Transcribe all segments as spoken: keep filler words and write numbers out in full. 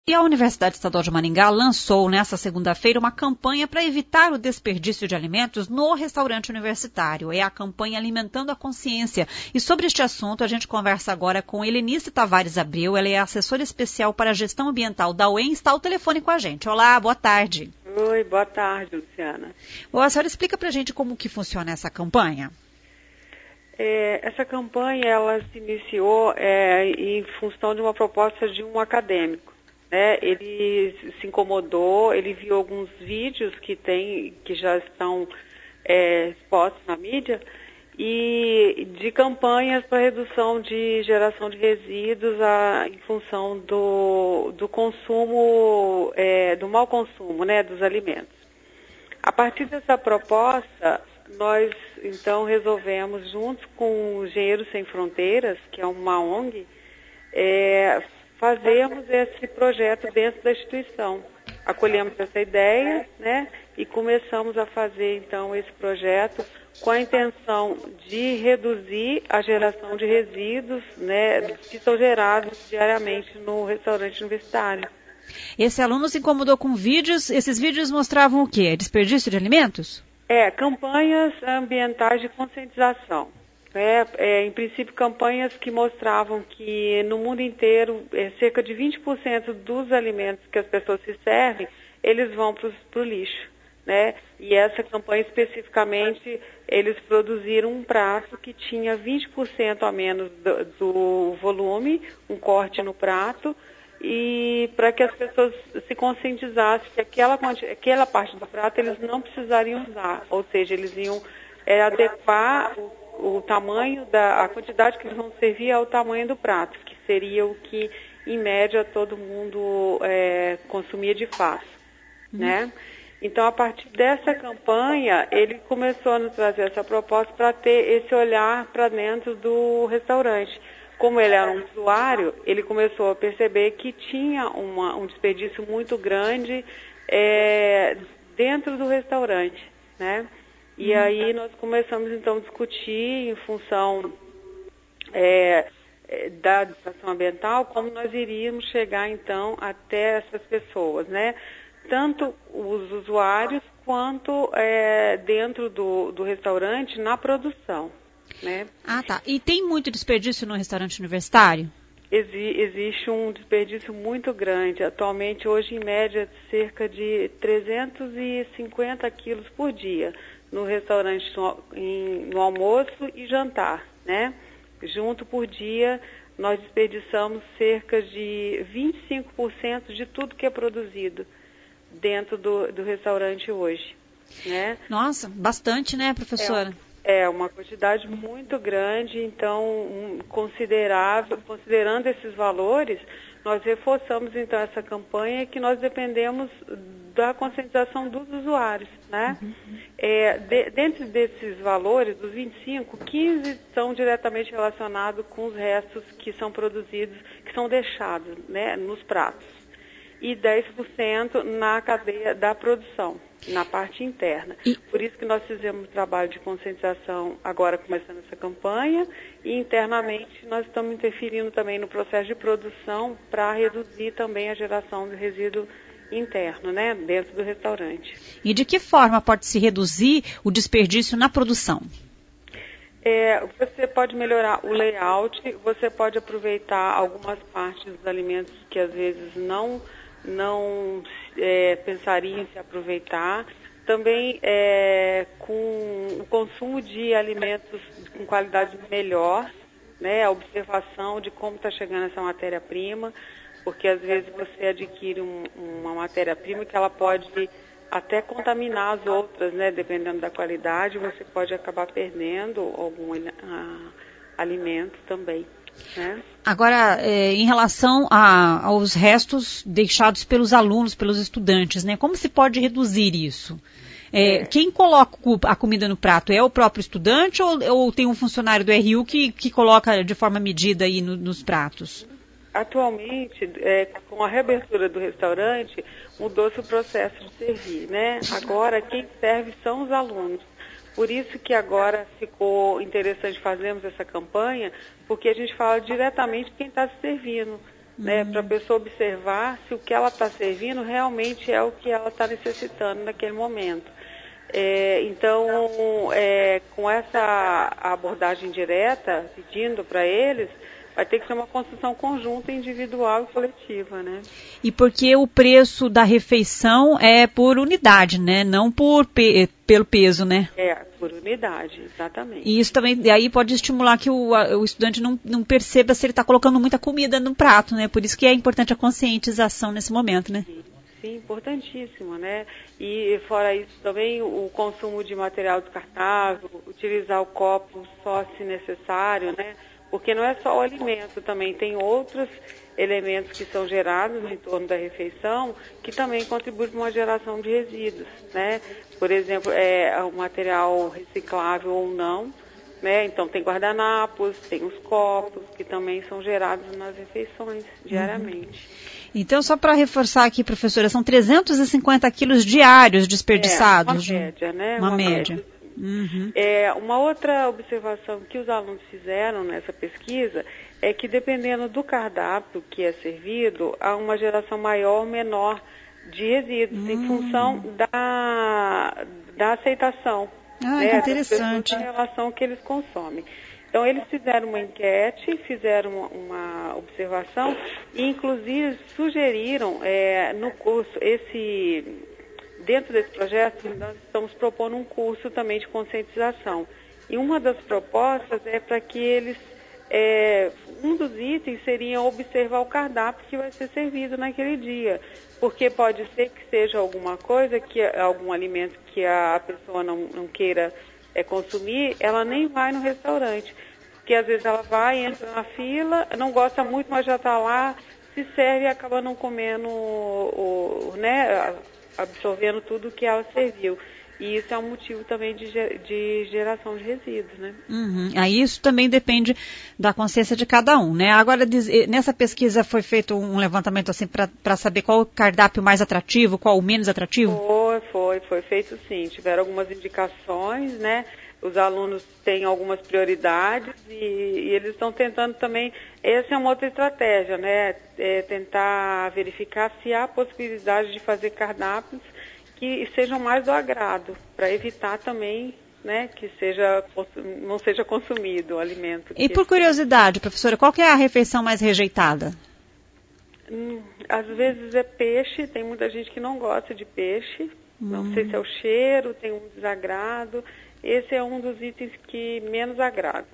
E a Universidade Estadual de Maringá lançou nesta segunda-feira uma campanha para evitar o desperdício de alimentos no restaurante universitário. É a campanha Alimentando a Consciência. E sobre este assunto a gente conversa agora com Helenice Tavares Abreu. Ela é assessora especial para a gestão ambiental da U E M, está ao telefone com a gente. Olá, boa tarde. Oi, boa tarde, Luciana. Bom, a senhora explica para a gente como que funciona essa campanha. É, essa campanha ela se iniciou é, em função de uma proposta de um acadêmico. Né? Ele se incomodou, ele viu alguns vídeos que, tem, que já estão é, expostos na mídia e de campanhas para redução de geração de resíduos a, em função do, do consumo, é, do mau consumo, né, dos alimentos. A partir dessa proposta, nós então resolvemos, juntos com o Engenheiros Sem Fronteiras, que é uma O N G, é, fazermos esse projeto dentro da instituição. Acolhemos essa ideia, né, e começamos a fazer, então, esse projeto com a intenção de reduzir a geração de resíduos, né, que são gerados diariamente no restaurante universitário. Esse aluno se incomodou com vídeos, esses vídeos mostravam o quê? Desperdício de alimentos? É, campanhas ambientais de conscientização. É, é, em princípio, campanhas que mostravam que no mundo inteiro, é, cerca de vinte por cento dos alimentos que as pessoas se servem, eles vão para o lixo, né? E essa campanha especificamente, eles produziram um prato que tinha vinte por cento a menos do, do volume, um corte no prato, e para que as pessoas se conscientizassem que aquela, aquela parte do prato eles não precisariam usar, ou seja, eles iam é, adequar o o tamanho da, a quantidade que eles vão servir ao tamanho do prato, que seria o que, em média, todo mundo é, consumia de fato, uhum. né? Então, a partir dessa campanha, ele começou a nos trazer essa proposta para ter esse olhar para dentro do restaurante. Como ele era um usuário, ele começou a perceber que tinha uma, um desperdício muito grande é, dentro do restaurante, né? E aí nós começamos, então, a discutir em função é, da administração ambiental como nós iríamos chegar, então, até essas pessoas, né? Tanto os usuários quanto é, dentro do, do restaurante, na produção, né? Ah, tá. E tem muito desperdício no restaurante universitário? Exi- existe um desperdício muito grande. Atualmente, hoje, em média, cerca de trezentos e cinquenta quilos por dia no restaurante no, em, no almoço e jantar, né? Junto por dia, nós desperdiçamos cerca de vinte e cinco por cento de tudo que é produzido dentro do, do restaurante hoje, né? Nossa, bastante, né, professora? É, é uma quantidade muito grande, então, um, considerável, considerando esses valores, nós reforçamos, então, essa campanha que nós dependemos da conscientização dos usuários, né? Uhum. É, de, dentro desses valores, dos vinte e cinco, quinze são diretamente relacionados com os restos que são produzidos, que são deixados, né, nos pratos. E dez por cento na cadeia da produção, na parte interna. E... Por isso que nós fizemos um trabalho de conscientização agora começando essa campanha e internamente nós estamos interferindo também no processo de produção para reduzir também a geração de resíduo interno, né, dentro do restaurante. E de que forma pode se reduzir o desperdício na produção? É, você pode melhorar o layout, você pode aproveitar algumas partes dos alimentos que às vezes não, não é, pensariam em se aproveitar. Também é, com o consumo de alimentos com qualidade melhor, né, a observação de como está chegando essa matéria-prima, porque às vezes você adquire um, uma matéria-prima que ela pode até contaminar as outras, né? Dependendo da qualidade, você pode acabar perdendo algum uh, alimento também, né? Agora, é, em relação a, aos restos deixados pelos alunos, pelos estudantes, né? Como se pode reduzir isso? É, é. Quem coloca a comida no prato é o próprio estudante ou, ou tem um funcionário do R U que, que coloca de forma medida aí no, nos pratos? Atualmente, é, com a reabertura do restaurante, mudou-se o processo de servir, né? Agora, quem serve são os alunos. Por isso que agora ficou interessante fazermos essa campanha, porque a gente fala diretamente quem está se servindo. né, para a pessoa observar se o que ela está servindo realmente é o que ela está necessitando naquele momento. É, então, é, com essa abordagem direta, pedindo para eles, vai ter que ser uma construção conjunta, individual e coletiva, né? E porque o preço da refeição é por unidade, né? Não por pe- pelo peso, né? É, por unidade, exatamente. E isso também, aí pode estimular que o, a, o estudante não, não perceba se ele está colocando muita comida no prato, né? Por isso que é importante a conscientização nesse momento, né? Sim, sim, importantíssimo, né? E fora isso também o consumo de material descartável, utilizar o copo só se necessário, né? Porque não é só o alimento, também tem outros elementos que são gerados no entorno da refeição que também contribuem para uma geração de resíduos, né? Por exemplo, é o material reciclável ou não, né? Então tem guardanapos, tem os copos que também são gerados nas refeições diariamente. Uhum. Então, só para reforçar aqui, professora, são trezentos e cinquenta quilos diários desperdiçados. É, uma média, né? Uma, uma média. média. Uhum. É, uma outra observação que os alunos fizeram nessa pesquisa é que, dependendo do cardápio que é servido, há uma geração maior ou menor de resíduos, uhum. em função da, da aceitação. Ah, né, que interessante. Em relação ao que eles consomem. Então, eles fizeram uma enquete, fizeram uma, uma observação e, inclusive, sugeriram é, no curso esse... Dentro desse projeto, nós estamos propondo um curso também de conscientização. E uma das propostas é para que eles, é, um dos itens seria observar o cardápio que vai ser servido naquele dia. Porque pode ser que seja alguma coisa, que algum alimento que a pessoa não, não queira é, consumir, ela nem vai no restaurante. Porque às vezes ela vai, entra na fila, não gosta muito, mas já está lá, se serve e acaba não comendo o, o, né, absorvendo tudo que ela serviu. E isso é um motivo também de, de geração de resíduos, né? Uhum. Aí isso também depende da consciência de cada um, né? Agora, nessa pesquisa foi feito um levantamento assim para saber qual o cardápio mais atrativo, qual o menos atrativo? Foi, foi, foi feito sim. Tiveram algumas indicações, né? Os alunos têm algumas prioridades e, e eles estão tentando também, essa é uma outra estratégia, né? É tentar verificar se há possibilidade de fazer cardápios que sejam mais do agrado, para evitar também, né, que seja, não seja consumido o alimento. E por curiosidade, professora, qual que é a refeição mais rejeitada? Hum, às vezes é peixe, tem muita gente que não gosta de peixe, hum. não sei se é o cheiro, tem um desagrado. Esse é um dos itens que menos agradam,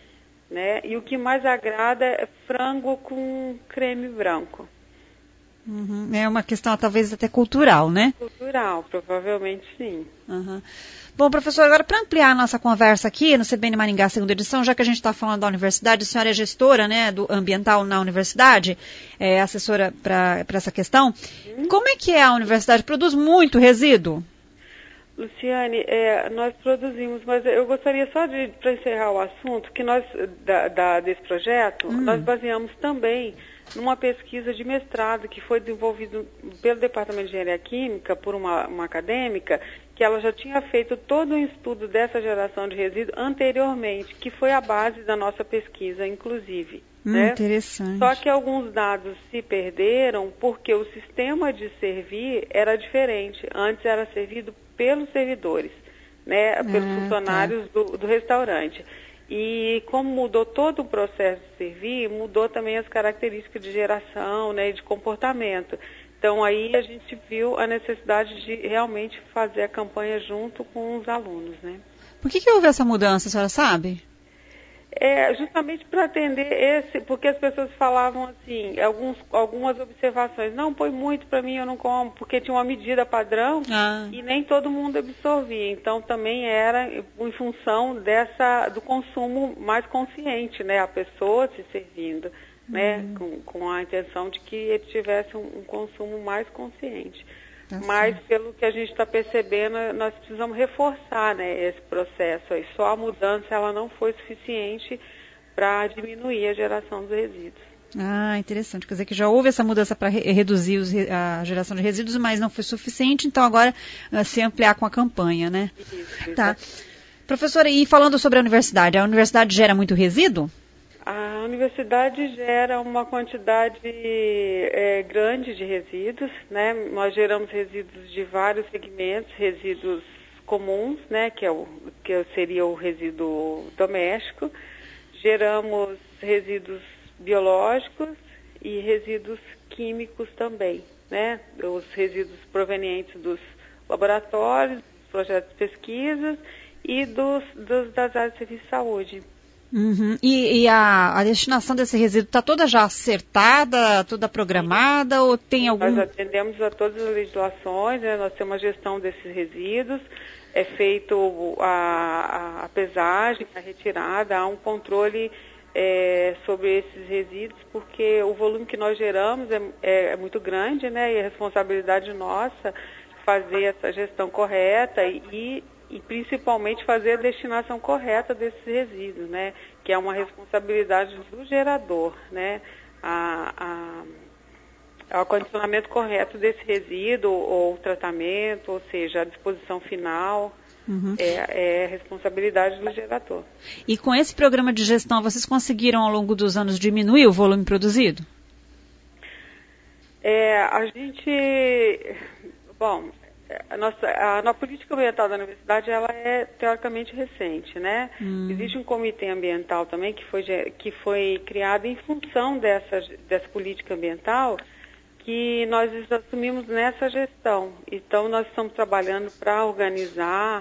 né? E o que mais agrada é frango com creme branco. Uhum. É uma questão talvez até cultural, né? Cultural, provavelmente sim. Uhum. Bom, professor, agora para ampliar a nossa conversa aqui no C B N Maringá, segunda edição, já que a gente está falando da universidade, a senhora é gestora, né, do ambiental na universidade, é assessora para essa questão. Uhum. Como é que é a universidade? Produz muito resíduo? Luciane, é, nós produzimos, mas eu gostaria só de, para encerrar o assunto, que nós, da, da, desse projeto, hum. nós baseamos também numa pesquisa de mestrado que foi desenvolvido pelo Departamento de Engenharia Química por uma, uma acadêmica, que ela já tinha feito todo um estudo dessa geração de resíduos anteriormente, que foi a base da nossa pesquisa, inclusive. Hum, né? Interessante. Só que alguns dados se perderam porque o sistema de servir era diferente. Antes era servido pelos servidores, né? Pelos ah, funcionários tá. do, do restaurante. E como mudou todo o processo de servir, mudou também as características de geração, né, e de comportamento. Então aí a gente viu a necessidade de realmente fazer a campanha junto com os alunos, né? Por que que houve essa mudança, a senhora sabe? É justamente para atender esse, porque as pessoas falavam assim, alguns, algumas observações, não, põe muito para mim, eu não como, porque tinha uma medida padrão ah. e nem todo mundo absorvia. Então também era em função dessa, do consumo mais consciente, né? A pessoa se servindo, né? Uhum. Com, com a intenção de que ele tivesse um, um consumo mais consciente. Tá Mas, sim. pelo que a gente está percebendo, nós precisamos reforçar, né, esse processo aí. Só a mudança ela não foi suficiente para diminuir a geração dos resíduos. Ah, interessante. Quer dizer que já houve essa mudança para re reduzir os, a geração de resíduos, mas não foi suficiente, então agora uh, se ampliar com a campanha, né? Isso, tá. Professora, e falando sobre a universidade, a universidade gera muito resíduo? A universidade gera uma quantidade é, grande de resíduos, né? Nós geramos resíduos de vários segmentos, resíduos comuns, né? Que, é o, que seria o resíduo doméstico. Geramos resíduos biológicos e resíduos químicos também, né? Os resíduos provenientes dos laboratórios, dos projetos de pesquisa e dos, dos, das áreas de serviço de saúde. Uhum. E, e a, a destinação desse resíduo está toda já acertada, toda programada, Sim. ou tem algum... Nós atendemos a todas as legislações, né? Nós temos uma gestão desses resíduos, é feito a, a, a pesagem, a retirada, há um controle é, sobre esses resíduos, porque o volume que nós geramos é, é, é muito grande, né? E é responsabilidade nossa fazer essa gestão correta e... e principalmente fazer a destinação correta desses resíduos, né? Que é uma responsabilidade do gerador, né? A, a, o acondicionamento correto desse resíduo ou o tratamento, ou seja, a disposição final, uhum. é, é responsabilidade do gerador. E com esse programa de gestão, vocês conseguiram ao longo dos anos diminuir o volume produzido? É, a gente... Bom... A nossa, a, a política ambiental da universidade, ela é teoricamente recente, né? Hum. Existe um comitê ambiental também que foi, que foi criado em função dessa, dessa política ambiental que nós assumimos nessa gestão. Então, nós estamos trabalhando para organizar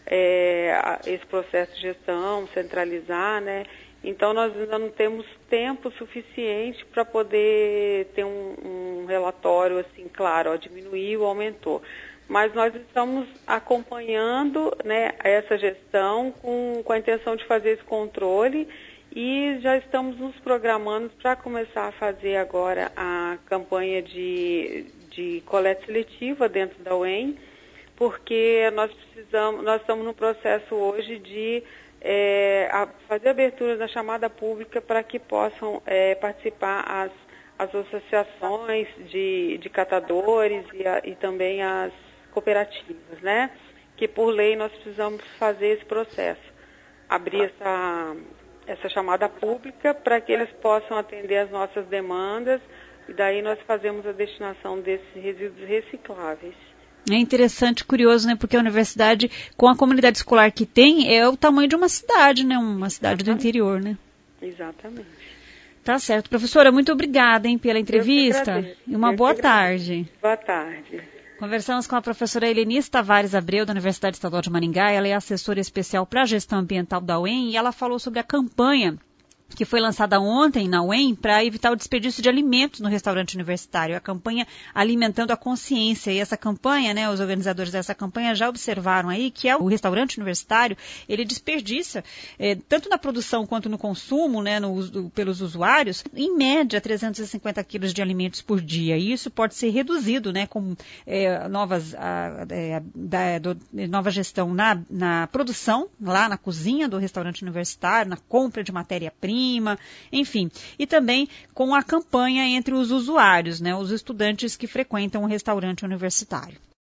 é, esse processo de gestão, centralizar, né? Então, nós ainda não temos tempo suficiente para poder ter um, um relatório assim, claro, ó, diminuiu, aumentou. Mas nós estamos acompanhando, né, essa gestão com, com a intenção de fazer esse controle e já estamos nos programando para começar a fazer agora a campanha de, de coleta seletiva dentro da U E M, porque nós precisamos, nós estamos no processo hoje de é, a fazer a abertura da chamada pública para que possam é, participar as, as associações de, de catadores e, a, e também as cooperativas, né? Que por lei nós precisamos fazer esse processo, abrir essa, essa chamada pública para que eles possam atender as nossas demandas e daí nós fazemos a destinação desses resíduos recicláveis. É interessante, curioso, né? Porque a universidade, com a comunidade escolar que tem, é o tamanho de uma cidade, né? Uma cidade Exatamente. Do interior, né? Exatamente. Tá certo. Professora, muito obrigada, hein, pela entrevista e uma Eu boa tarde. Boa tarde. Conversamos com a professora Helenice Tavares Abreu, da Universidade Estadual de Maringá. Ela é assessora especial para a gestão ambiental da U E M e ela falou sobre a campanha que foi lançada ontem na U E M para evitar o desperdício de alimentos no restaurante universitário. A campanha Alimentando a Consciência. E essa campanha, né, os organizadores dessa campanha já observaram aí que é o restaurante universitário, ele desperdiça, é, tanto na produção quanto no consumo, né, no, do, pelos usuários, em média trezentos e cinquenta quilos de alimentos por dia. E isso pode ser reduzido, né, com é, novas, a, é, da, do, nova gestão na, na produção, lá na cozinha do restaurante universitário, na compra de matéria-prima, enfim, e também com a campanha entre os usuários, né, os estudantes que frequentam o restaurante universitário.